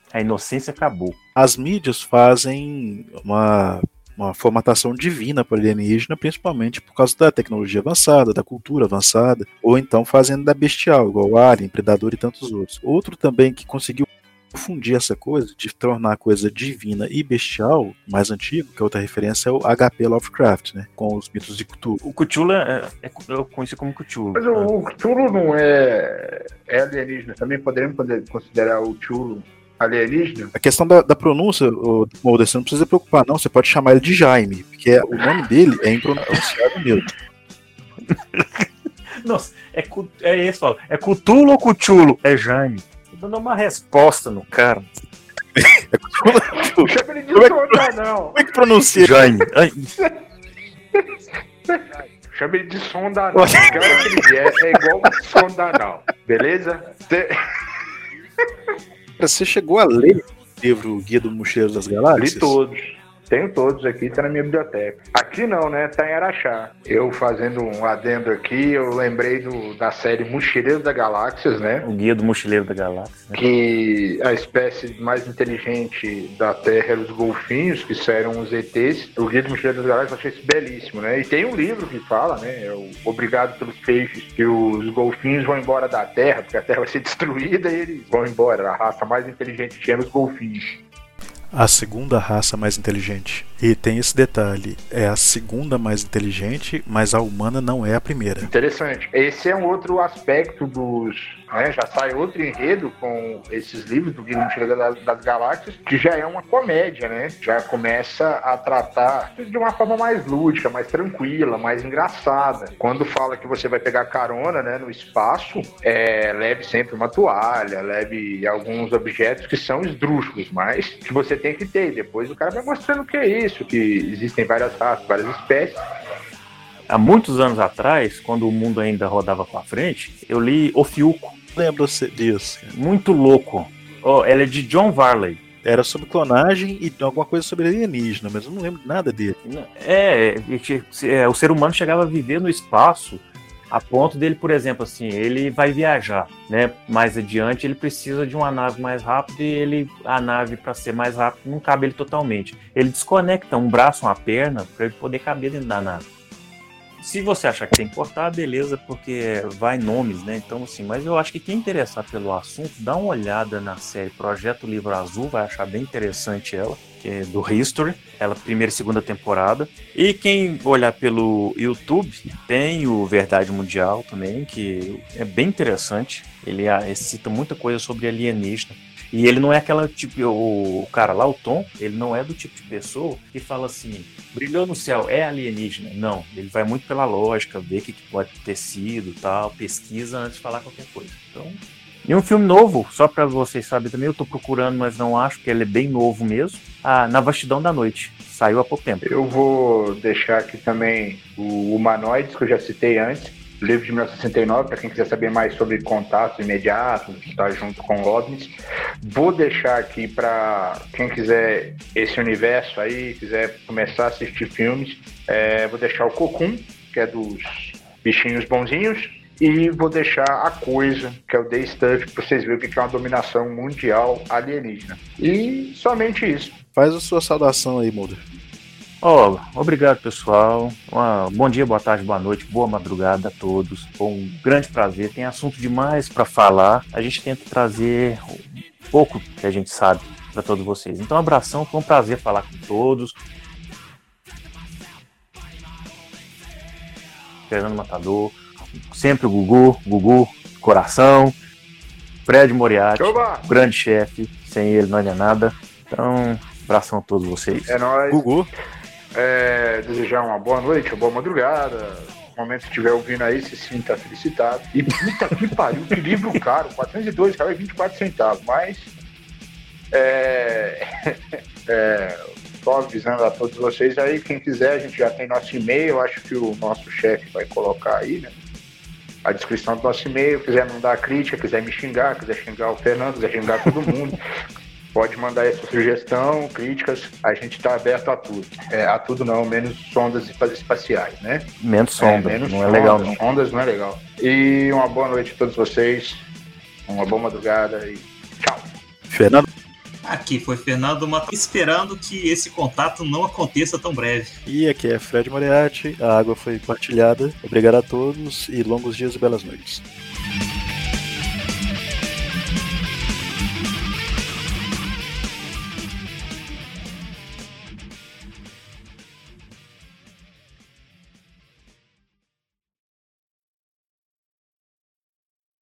A inocência acabou. As mídias fazem uma formatação divina para o alienígena, principalmente por causa da tecnologia avançada, da cultura avançada, ou então fazendo da bestial, igual o Alien, Predador e tantos outros. Outro também que conseguiu fundir essa coisa, de tornar a coisa divina e bestial, mais antigo, que é outra referência, é o H.P. Lovecraft, né, com os mitos de Cthulhu. O Cthulhu eu conheci como Cthulhu. Mas o Cthulhu não é alienígena. Também poderíamos considerar o Cthulhu alienígena? A questão da pronúncia, Mulder, você não precisa se preocupar, não. Você pode chamar ele de Jaime, porque o nome dele é impronunciável mesmo. Nossa, é isso, fala. É Cthulhu ou Cthulhu? É Jaime. Tô dando uma resposta no cara. É Cthulhu. Chama ele de sonda, não. Como é que pronuncia? Jaime. Chama ele de sonda, não. É igual sonda, não. Beleza? Você chegou a ler o livro Guia do Mochileiro das Galáxias? Li todos. Tenho todos aqui, tá na minha biblioteca. Aqui não, né? Tá em Araxá. Eu fazendo um adendo aqui, eu lembrei da série Mochileiro das Galáxias, né? O Guia do Mochileiro da Galáxia. Né? Que a espécie mais inteligente da Terra eram os golfinhos, que eram os ETs. O Guia do Mochileiro das Galáxias eu achei isso belíssimo, né? E tem um livro que fala, né? É o Obrigado pelos Peixes, que os golfinhos vão embora da Terra, porque a Terra vai ser destruída e eles vão embora. A raça mais inteligente que tinha os golfinhos. A segunda raça mais inteligente. E tem esse detalhe, é a segunda mais inteligente, mas a humana não é a primeira. Interessante. Esse é um outro aspecto dos... Né, já sai outro enredo com esses livros do Guia do Mochileiro das Galáxias, que já é uma comédia, né? Já começa a tratar de uma forma mais lúdica, mais tranquila, mais engraçada. Quando fala que você vai pegar carona, né, no espaço, leve sempre uma toalha, leve alguns objetos que são esdrúxulos, mas que você tem que ter. E depois o cara vai mostrando o que é isso, que existem várias raças, várias espécies. Há muitos anos atrás, quando o mundo ainda rodava pra frente, eu li Ofiuco. Lembro-se disso. Muito louco. Ela é de John Varley. Era sobre clonagem e alguma coisa sobre alienígena, mas eu não lembro nada dele. O ser humano chegava a viver no espaço a ponto dele, por exemplo, assim, ele vai viajar, né? Mais adiante ele precisa de uma nave mais rápida e a nave, para ser mais rápida, não cabe ele totalmente. Ele desconecta um braço, uma perna, para ele poder caber dentro da nave. Se você achar que tem que cortar, beleza, porque vai nomes, né? Então, assim, mas eu acho que quem interessar pelo assunto, dá uma olhada na série Projeto Livro Azul, vai achar bem interessante ela, que é do History, ela primeira e segunda temporada. E quem olhar pelo YouTube, tem o Verdade Mundial também, que é bem interessante. Ele cita muita coisa sobre alienígena. E ele não é aquela tipo, o cara lá, o Tom, ele não é do tipo de pessoa que fala assim, brilhou no céu, é alienígena. Não, ele vai muito pela lógica, ver o que pode ter sido, tal, pesquisa antes de falar qualquer coisa. Então, e um filme novo, só para vocês saberem também, eu tô procurando, mas não acho, que ele é bem novo mesmo, Na Vastidão da Noite, saiu há pouco tempo. Eu vou deixar aqui também o Humanoides, que eu já citei antes, livro de 1969, para quem quiser saber mais sobre contatos imediatos, está junto com OVNIs. Vou deixar aqui para quem quiser esse universo aí, quiser começar a assistir filmes, vou deixar o Cocoon, que é dos bichinhos bonzinhos, e vou deixar A Coisa, que é o The Stuff, para vocês verem o que é uma dominação mundial alienígena. E somente isso. Faz a sua saudação aí, Mulder. Obrigado, pessoal. Bom dia, boa tarde, boa noite, boa madrugada a todos. Foi um grande prazer. Tem assunto demais para falar. A gente tenta trazer um pouco que a gente sabe para todos vocês. Então, abração. Foi um prazer falar com todos. Fernando Matador, sempre o Gugu, coração. Fred Moriarty, grande chefe. Sem ele não é nada. Então, abração a todos vocês. É nóis. Gugu. Desejar uma boa noite, uma boa madrugada. No momento que estiver ouvindo aí, se sinta felicitado. E puta que pariu, que livro caro, R$402, é 24 centavos. Mas só avisando a todos vocês aí, quem quiser, a gente já tem nosso e-mail, acho que o nosso chefe vai colocar aí, né? A descrição do nosso e-mail, quiser mandar crítica, quiser me xingar, quiser xingar o Fernando, quiser xingar todo mundo. Pode mandar aí sua sugestão, críticas, a gente está aberto a tudo. A tudo não, menos sondas espaciais, né? Menos sondas, não é legal não. Sondas não é legal. E uma boa noite a todos vocês, uma boa madrugada e tchau. Fernando Aqui foi Fernando Mata, esperando que esse contato não aconteça tão breve. E aqui é Fred Moriarty, a água foi partilhada. Obrigado a todos e longos dias e belas noites.